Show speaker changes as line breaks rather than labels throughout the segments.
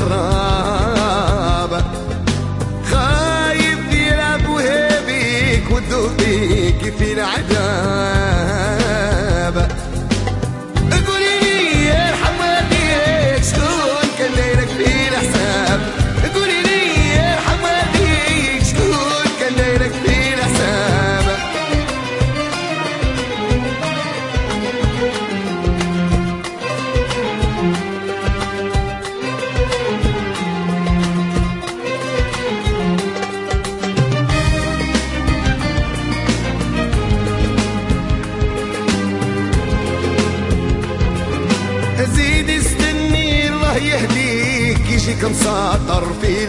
الغرابة، خايف يلعب وهابيك وذوقك في العذاب. قولي لي يا حماديك شكون كان دايرك في الحساب، قولي لي يا حماديك شكون كان دايرك في الحساب. زيد استني الله يهديك يجيك مساطر في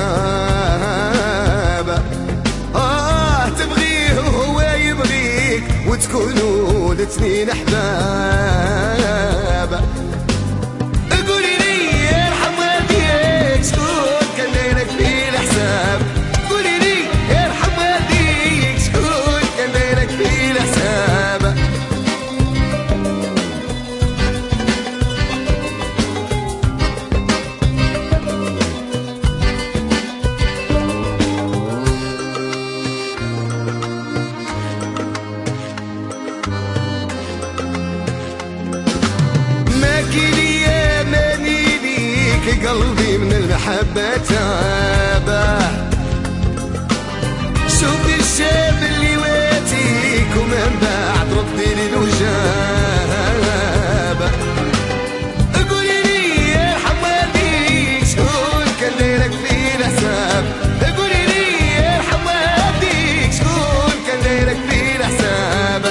الكتاب. تبغيه وهو يبغيك وتكونوا الاثنين احباب. قولي لي يا حماديك شكون كان دايرك في الحساب، قولي لي يا حماديك شكون كان دايرك في الحساب. ماكلي يا ماني بيك قلبي من المحبة تابه. شوفي الشاب اللي واتيك ومن بعد ردي لي الوجابة. قولي لي يا حماديك شكون كان دايرك في الحساب، قولي لي يا حماديك شكون كان دايرك في الحساب.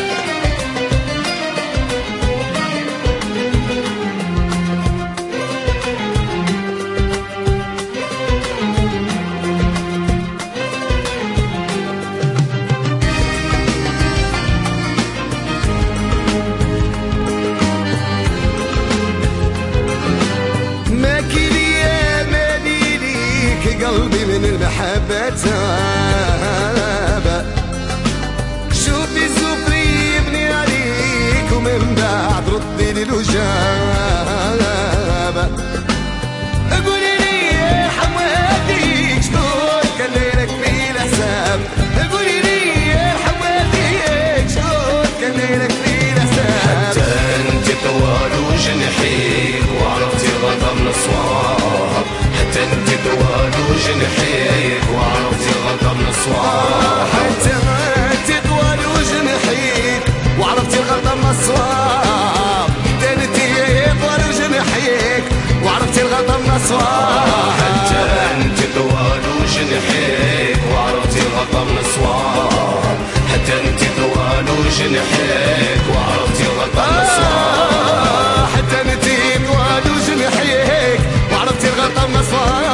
قلبي من المحبة تابه. شوفي الزفري يبني عليك ومن بعد ردي لي الوجابة. قولي لي يا حماديك شكون كان دايرك في الحساب، قولي لي يا حماديك شكون كان دايرك في الحساب.
حتى انت طوال وجنحيك وعرفتي الغلطة من الصواب، حتى انت طوال وجنحيك وعرفتي الغلطة من الصواب،
حتى انت طوال وجنحيك وعرفتي الغلطة من الصواب، حتى انت طوال وجنحيك وعرفتي الغلطة من الصواب،
حتى انت طوال وجنحيك وعرفتي الغلطة من الصواب، حتى انت طوال وجنحيك وعرفتي الغلطة من الصواب،
حتى انت طوال وجنحيك وعرفتي الغلطة من الصواب.